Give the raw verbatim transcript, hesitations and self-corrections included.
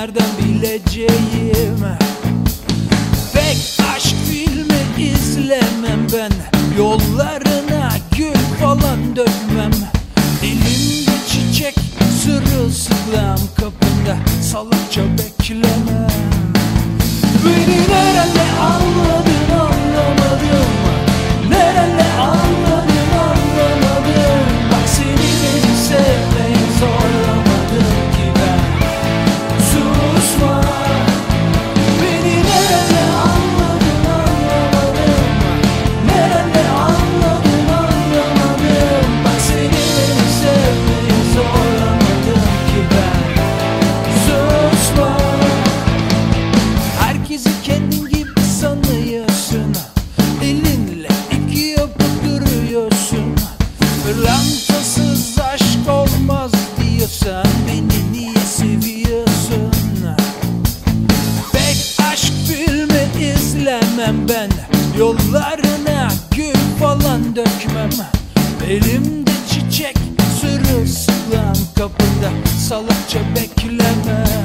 nereden bileceğim? Pek aşk filmi izlemem ben, yollarına gül falan dökmem. Elimde çiçek, sırılsıklam kapında, salakça beklemem. Beni nerede anladın anlamadım, nerede anladın anlamadım. Bak seni beni sevmeye zorlamadım ki ben. Susma. Beni nerede anladın anlamadım, nerede anladın anlamadım. Bak seni beni sevmeye zorlamadım ki ben. Susma. Herkesi kendin gibi sanıyorsun, elinle iki yapıp duruyorsun. Pırlantasız aşk olmaz diyorsan beni niye seviyorsun? Pek aşk filmi izlemem ben, yollarına gül falan dökmem. Elimde çiçek, sırılsıklam kapında, salakça beklemem.